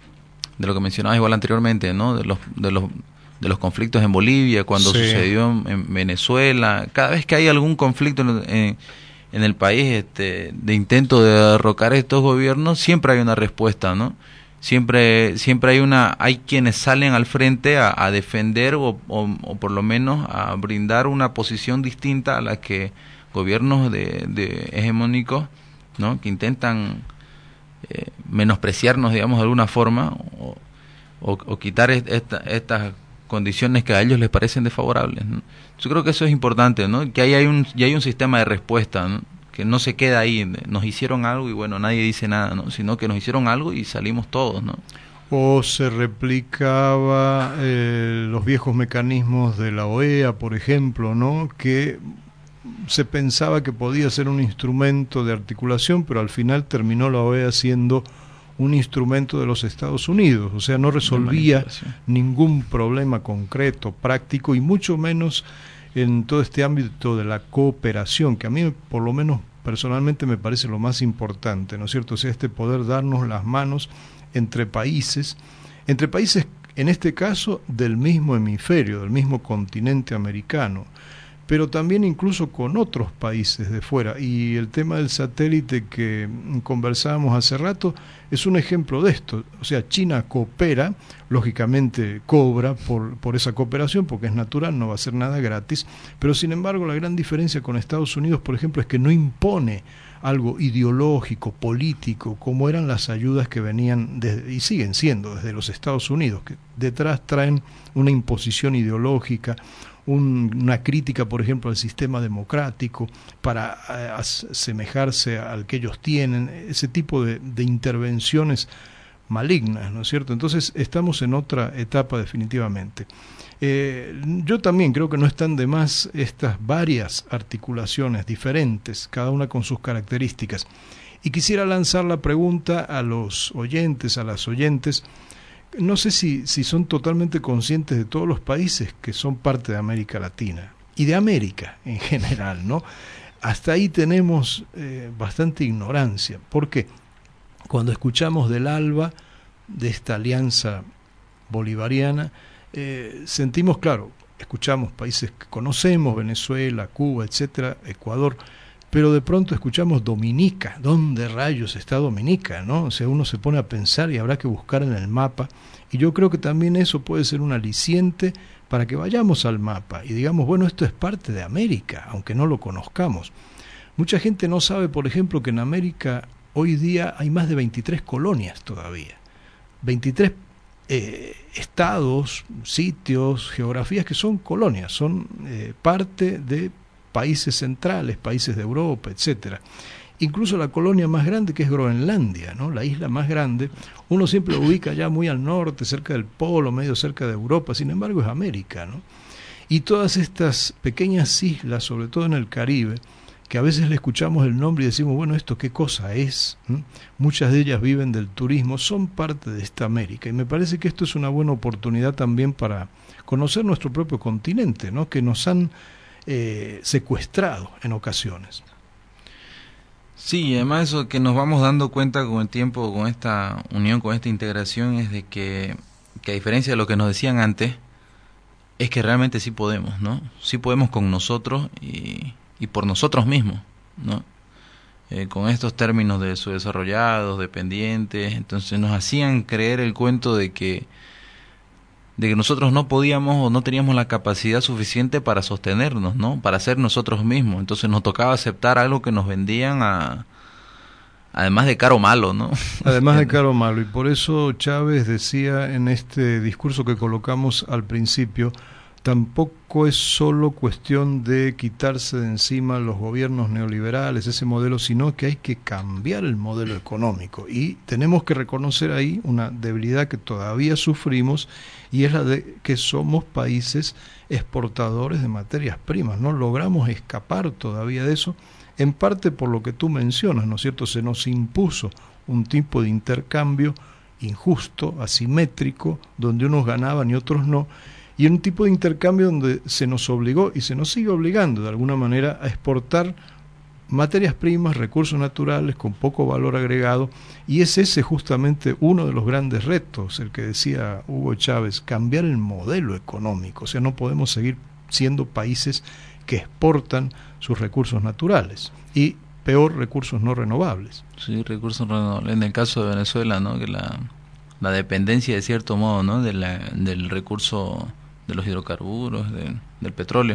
S7: de lo que mencionabas igual anteriormente, ¿no? De los de los de los conflictos en Bolivia, cuando sí. sucedió en, en Venezuela. Cada vez que hay algún conflicto en, en, en el país, este, de intento de derrocar estos gobiernos, siempre hay una respuesta, ¿no? Siempre siempre hay una hay quienes salen al frente a, a defender o, o, o por lo menos a brindar una posición distinta a la que gobiernos de, de hegemónicos, ¿no? Que intentan eh, menospreciarnos, digamos, de alguna forma, o, o, o quitar esta, estas condiciones que a ellos les parecen desfavorables, ¿no? Yo creo que eso es importante, ¿no? Que ahí hay un ya hay un sistema de respuesta, ¿no? Que no se queda ahí, nos hicieron algo y bueno, nadie dice nada, ¿no? Sino que nos hicieron algo y salimos todos, ¿no?
S6: O se replicaba eh, los viejos mecanismos de la O E A, por ejemplo, ¿no? Que se pensaba que podía ser un instrumento de articulación, pero al final terminó la O E A siendo un instrumento de los Estados Unidos, o sea, no resolvía ningún problema concreto, práctico, y mucho menos en todo este ámbito de la cooperación, que a mí por lo menos personalmente me parece lo más importante, ¿no es cierto? O sea, este poder darnos las manos entre países, entre países en este caso del mismo hemisferio, del mismo continente americano, pero también incluso con otros países de fuera. Y el tema del satélite que conversábamos hace rato es un ejemplo de esto. O sea, China coopera, lógicamente cobra por, por esa cooperación, porque es natural, no va a ser nada gratis, pero sin embargo la gran diferencia con Estados Unidos, por ejemplo, es que no impone algo ideológico, político, como eran las ayudas que venían desde, y siguen siendo desde los Estados Unidos, que detrás traen una imposición ideológica, un, una crítica, por ejemplo, al sistema democrático para a, asemejarse al que ellos tienen, ese tipo de, de intervenciones malignas, ¿no es cierto? Entonces estamos en otra etapa definitivamente. Eh, yo también creo que no están de más estas varias articulaciones diferentes, cada una con sus características. Y quisiera lanzar la pregunta a los oyentes, a las oyentes. No sé si, si son totalmente conscientes de todos los países que son parte de América Latina y de América en general, ¿no? Hasta ahí tenemos eh, bastante ignorancia. ¿Por qué? Cuando escuchamos del ALBA, de esta alianza bolivariana, eh, sentimos, claro, escuchamos países que conocemos, Venezuela, Cuba, etcétera, Ecuador, pero de pronto escuchamos Dominica. ¿Dónde rayos está Dominica, no? O sea, uno se pone a pensar y habrá que buscar en el mapa, y yo creo que también eso puede ser un aliciente para que vayamos al mapa y digamos, bueno, esto es parte de América, aunque no lo conozcamos. Mucha gente no sabe, por ejemplo, que en América hoy día hay más de veintitrés colonias todavía, veintitrés eh, estados, sitios, geografías que son colonias, son eh, parte de países centrales, países de Europa, etcétera. Incluso la colonia más grande, que es Groenlandia, ¿no? La isla más grande, uno siempre lo ubica ya muy al norte, cerca del polo, medio cerca de Europa, sin embargo es América, ¿no? Y todas estas pequeñas islas, sobre todo en el Caribe, que a veces le escuchamos el nombre y decimos, bueno, ¿esto qué cosa es? ¿Mm? Muchas de ellas viven del turismo, son parte de esta América, y me parece que esto es una buena oportunidad también para conocer nuestro propio continente, ¿no? Que nos han eh, secuestrado en ocasiones.
S7: Sí, además eso que nos vamos dando cuenta con el tiempo, con esta unión, con esta integración, es de que, que a diferencia de lo que nos decían antes, es que realmente sí podemos, ¿no? Sí podemos con nosotros y, y por nosotros mismos, ¿no? Eh, con estos términos de subdesarrollados, dependientes, entonces nos hacían creer el cuento de que de que nosotros no podíamos o no teníamos la capacidad suficiente para sostenernos, ¿no? Para ser nosotros mismos. Entonces nos tocaba aceptar algo que nos vendían a, además de caro malo, ¿no?
S6: Además de caro malo, y por eso Chávez decía en este discurso que colocamos al principio, tampoco es solo cuestión de quitarse de encima los gobiernos neoliberales, ese modelo, sino que hay que cambiar el modelo económico, y tenemos que reconocer ahí una debilidad que todavía sufrimos, y es la de que somos países exportadores de materias primas, no logramos escapar todavía de eso, en parte por lo que tú mencionas, ¿no es cierto? Se nos impuso un tipo de intercambio injusto, asimétrico, donde unos ganaban y otros no, y un tipo de intercambio donde se nos obligó y se nos sigue obligando de alguna manera a exportar materias primas, recursos naturales con poco valor agregado, y es ese justamente uno de los grandes retos, el que decía Hugo Chávez, cambiar el modelo económico. O sea, no podemos seguir siendo países que exportan sus recursos naturales y peor, recursos no renovables.
S7: Sí, recursos renovables. En el caso de Venezuela, ¿no? Que la, la dependencia de cierto modo, ¿no? de la, del recurso de los hidrocarburos, de, del petróleo.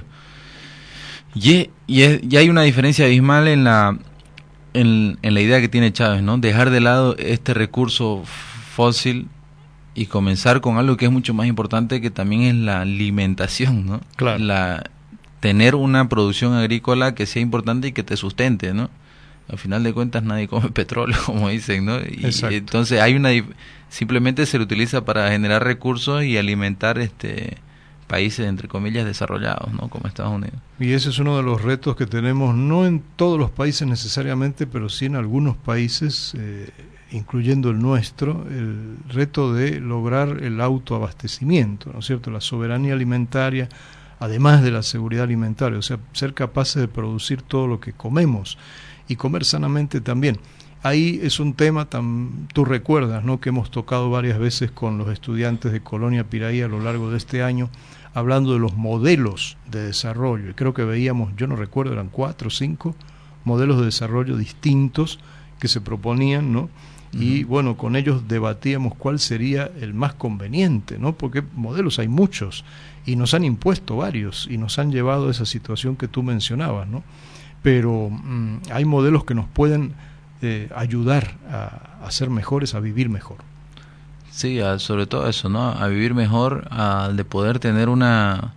S7: Y, y, es, y hay una diferencia abismal en la en, en la idea que tiene Chávez, ¿no? Dejar de lado este recurso fósil y comenzar con algo que es mucho más importante, que también es la alimentación, ¿no?
S6: Claro.
S7: La, tener una producción agrícola que sea importante y que te sustente, ¿no? Al final de cuentas nadie come petróleo, como dicen, ¿no? Y
S6: Exacto.
S7: Entonces hay una simplemente se le utiliza para generar recursos y alimentar este países entre comillas desarrollados, ¿no? Como Estados Unidos.
S6: Y ese es uno de los retos que tenemos, no en todos los países necesariamente, pero sí en algunos países, eh, incluyendo el nuestro, el reto de lograr el autoabastecimiento, ¿no es cierto? La soberanía alimentaria, además de la seguridad alimentaria, o sea, ser capaces de producir todo lo que comemos y comer sanamente también. Ahí es un tema, tan, tú recuerdas, ¿no? Que hemos tocado varias veces con los estudiantes de Colonia Piraí a lo largo de este año, hablando de los modelos de desarrollo, y creo que veíamos, yo no recuerdo, eran cuatro o cinco modelos de desarrollo distintos que se proponían, ¿no? Uh-huh. Y bueno, con ellos debatíamos cuál sería el más conveniente, ¿no? Porque modelos hay muchos, y nos han impuesto varios, y nos han llevado a esa situación que tú mencionabas, ¿no? Pero mmm, hay modelos que nos pueden eh, ayudar a, a ser mejores, a vivir mejor.
S7: Sí, a, sobre todo eso, ¿no? A vivir mejor, a, de poder tener una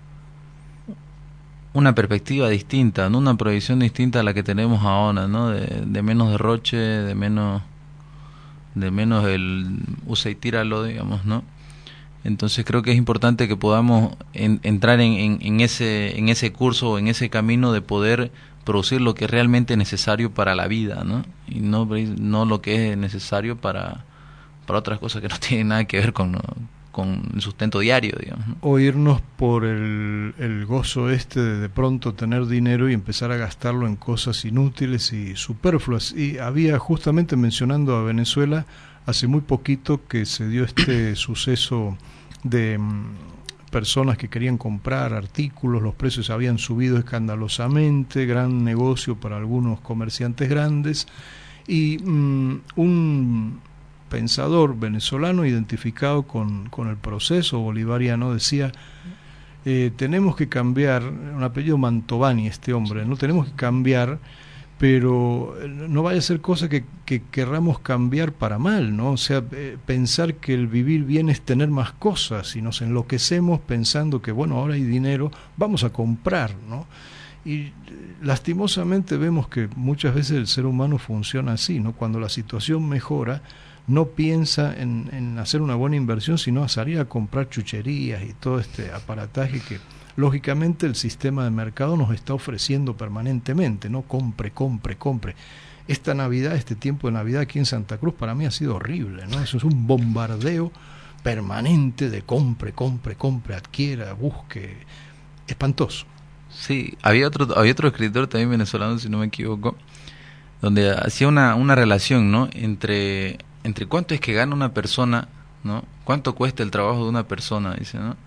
S7: una perspectiva distinta, ¿no? Una proyección distinta a la que tenemos ahora, ¿no? De, de menos derroche, de menos de menos el usa y tíralo, digamos, ¿no? Entonces creo que es importante que podamos en, entrar en, en, en ese en ese curso, en ese camino de poder producir lo que es realmente necesario para la vida, ¿no? Y no no lo que es necesario para para otras cosas que no tienen nada que ver con, ¿no? con el sustento diario, digamos, ¿no?
S6: O irnos por el, el gozo este de de pronto tener dinero y empezar a gastarlo en cosas inútiles y superfluas. Y había, justamente mencionando a Venezuela, hace muy poquito que se dio este suceso de personas que querían comprar artículos, los precios habían subido escandalosamente, gran negocio para algunos comerciantes grandes, y um, un pensador venezolano identificado con, con el proceso bolivariano decía, eh, tenemos que cambiar, un apellido Mantovani este hombre, no tenemos que cambiar, pero no vaya a ser cosa que, que querramos cambiar para mal, ¿no? O sea, eh, pensar que el vivir bien es tener más cosas y nos enloquecemos pensando que, bueno, ahora hay dinero, vamos a comprar, ¿no? Y eh, lastimosamente vemos que muchas veces el ser humano funciona así, ¿no? Cuando la situación mejora, no piensa en, en hacer una buena inversión, sino a salir a comprar chucherías y todo este aparataje que lógicamente el sistema de mercado nos está ofreciendo permanentemente, ¿no? Compre, compre, compre. Esta Navidad, este tiempo de Navidad aquí en Santa Cruz para mí ha sido horrible, ¿no? Eso es un bombardeo permanente de compre, compre, compre, adquiera, busque, espantoso.
S7: Sí, había otro había otro escritor también venezolano, si no me equivoco, donde hacía una una relación, ¿no? Entre entre cuánto es que gana una persona, ¿no? Cuánto cuesta el trabajo de una persona, dice, ¿no?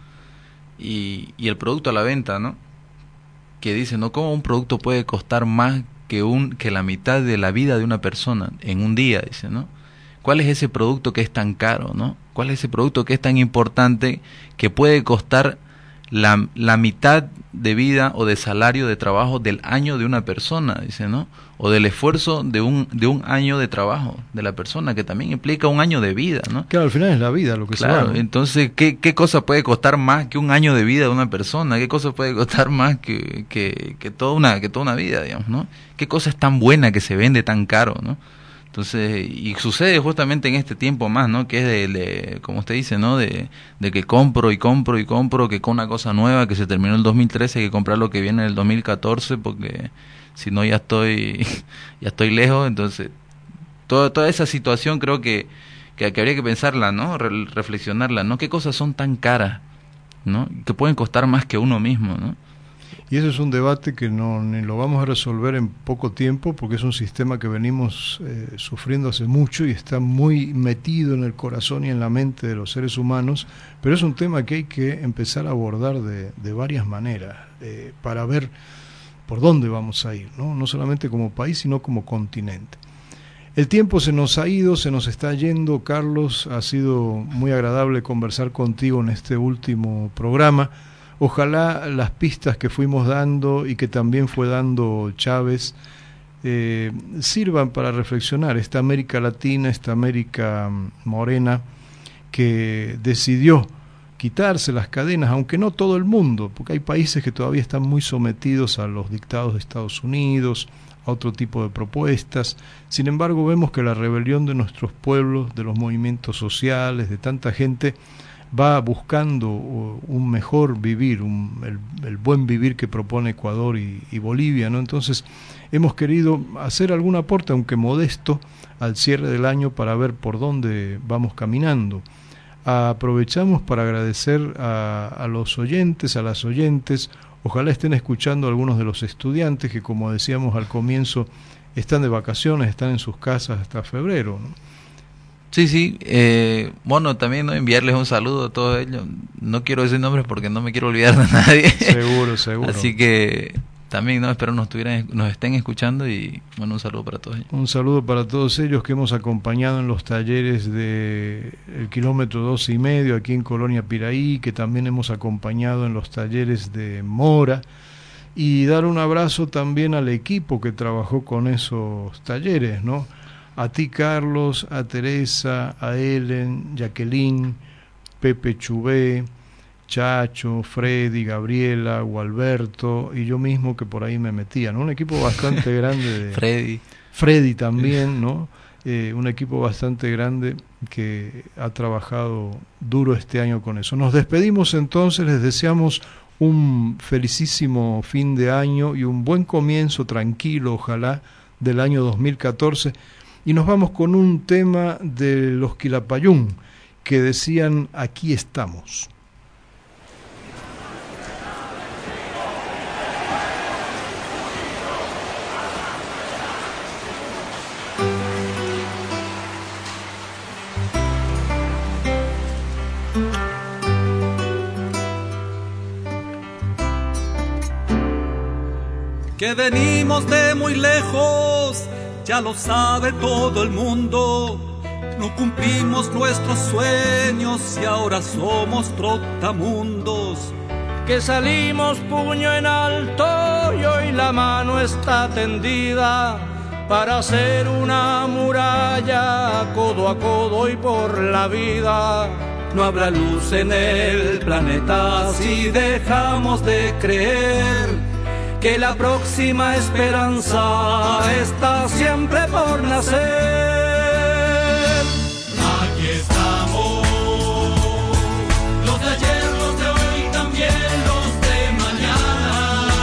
S7: Y, y el producto a la venta, ¿no? Que dice, ¿no? ¿Cómo un producto puede costar más que un que la mitad de la vida de una persona en un día? Dice, ¿no? ¿Cuál es ese producto que es tan caro, ¿no? ¿Cuál es ese producto que es tan importante que puede costar la, la mitad de vida o de salario de trabajo del año de una persona? Dice, ¿no? O del esfuerzo de un de un año de trabajo de la persona, que también implica un año de vida, ¿no?
S6: Claro, al final es la vida lo que
S7: claro,
S6: se va, ¿no?
S7: Entonces, ¿qué, ¿qué cosa puede costar más que un año de vida de una persona? ¿Qué cosa puede costar más que, que, que, toda una, que toda una vida, digamos, ¿no? ¿Qué cosa es tan buena que se vende tan caro, ¿no? Entonces, y sucede justamente en este tiempo más, ¿no? Que es de, de como usted dice, ¿no? De, de que compro y compro y compro, que con una cosa nueva, que se terminó el dos mil trece, hay que comprar lo que viene en el dos mil catorce, porque si no ya estoy ya estoy lejos. Entonces, toda toda esa situación creo que, que, que habría que pensarla, ¿no? Re, reflexionarla, ¿no? ¿Qué cosas son tan caras, ¿no? Que pueden costar más que uno mismo, ¿no?
S6: Y eso es un debate que no ni lo vamos a resolver en poco tiempo, porque es un sistema que venimos eh, sufriendo hace mucho y está muy metido en el corazón y en la mente de los seres humanos, pero es un tema que hay que empezar a abordar de, de varias maneras, eh, para ver por dónde vamos a ir, ¿no? No solamente como país, sino como continente. El tiempo se nos ha ido, se nos está yendo, Carlos, ha sido muy agradable conversar contigo en este último programa. Ojalá las pistas que fuimos dando y que también fue dando Chávez eh, sirvan para reflexionar esta América Latina, esta América morena que decidió quitarse las cadenas, aunque no todo el mundo, porque hay países que todavía están muy sometidos a los dictados de Estados Unidos, a otro tipo de propuestas. Sin embargo, vemos que la rebelión de nuestros pueblos, de los movimientos sociales, de tanta gente, va buscando un mejor vivir, un, el, el buen vivir que propone Ecuador y, y Bolivia, ¿no? Entonces hemos querido hacer algún aporte, aunque modesto, al cierre del año para ver por dónde vamos caminando. Aprovechamos para agradecer a, a los oyentes, a las oyentes. Ojalá estén escuchando algunos de los estudiantes que, como decíamos al comienzo, están de vacaciones, están en sus casas hasta febrero, ¿no?
S7: Sí, sí, eh, bueno, también, ¿no? Enviarles un saludo a todos ellos. No quiero decir nombres porque no me quiero olvidar de nadie.
S6: Seguro, seguro.
S7: Así que también, no, espero nos, tuvieran, nos estén escuchando y bueno, un saludo para todos ellos.
S6: Un saludo para todos ellos que hemos acompañado en los talleres de el kilómetro doce y medio aquí en Colonia Piraí, que también hemos acompañado en los talleres de Mora, y dar un abrazo también al equipo que trabajó con esos talleres, ¿no? A ti, Carlos, a Teresa, a Ellen, Jacqueline, Pepe Chubé, Chacho, Freddy, Gabriela, Gualberto y yo mismo que por ahí me metía, ¿no? Un equipo bastante grande de
S7: Freddy.
S6: Freddy también, ¿no? Eh, un equipo bastante grande que ha trabajado duro este año con eso. Nos despedimos entonces, les deseamos un felicísimo fin de año y un buen comienzo, tranquilo, ojalá, del año dos mil catorce. Y nos vamos con un tema de los Quilapayún, que decían, aquí estamos.
S18: que venimos de muy lejos, ya lo sabe todo el mundo. No cumplimos nuestros sueños y ahora somos trotamundos.
S19: Que salimos puño en alto y hoy la mano está tendida para hacer una muralla codo a codo y por la vida.
S18: No habrá luz en el planeta si dejamos de creer que la próxima esperanza está siempre por nacer. Aquí estamos, los de ayer, los de hoy, también los de mañana,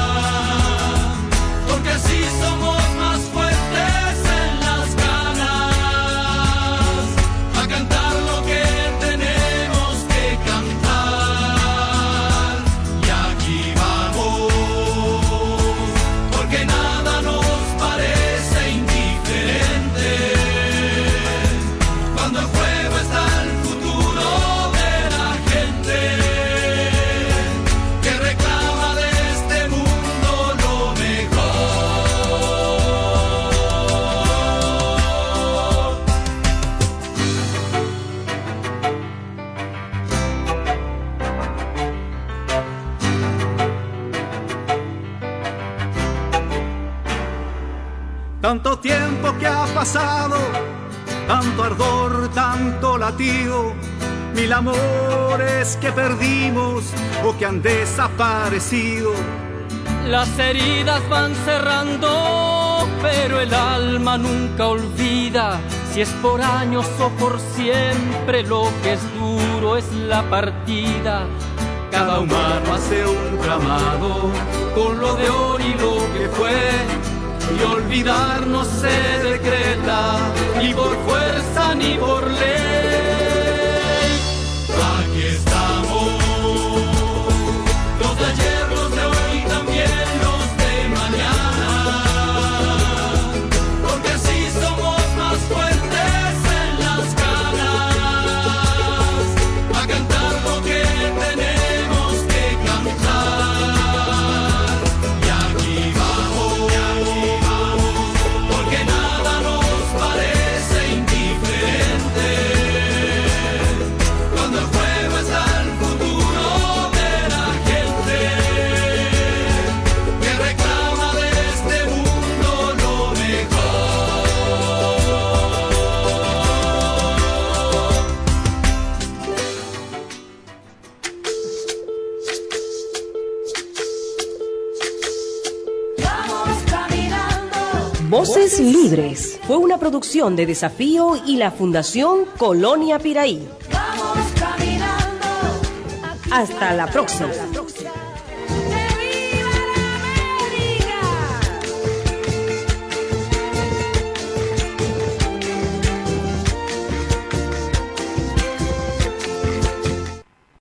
S18: porque así somos más fuertes en las ganas, a cantar lo que tenemos que cantar. Y aquí vamos, porque nada nos parece indiferente. Cuando en juego está el futuro de la gente que reclama de este mundo lo Tanto tiempo que ha pasado, tanto ardor, tanto latido, mil amores que perdimos o que han desaparecido.
S19: Las heridas van cerrando, pero el alma nunca olvida. Si es por años o por siempre, lo que es duro es la partida.
S18: Cada humano hace un tramado con lo de hoy y lo que fue, y olvidar no se decreta, ni por fuerza ni por ley. Aquí estamos, los de ayer, los de hoy, también los de mañana, porque así somos más fuertes en las ganas, a cantar lo que tenemos que cantar. Y aquí vamos, y aquí vamos, porque nada nos parece indiferente. Cuando en juego está el futuro de la gente que reclama de este mundo lo mejor.
S12: Vamos caminando.
S1: Voces Libres fue una producción de Desafío y la Fundación Colonia Piraí.
S12: Vamos caminando.
S1: Hasta la próxima.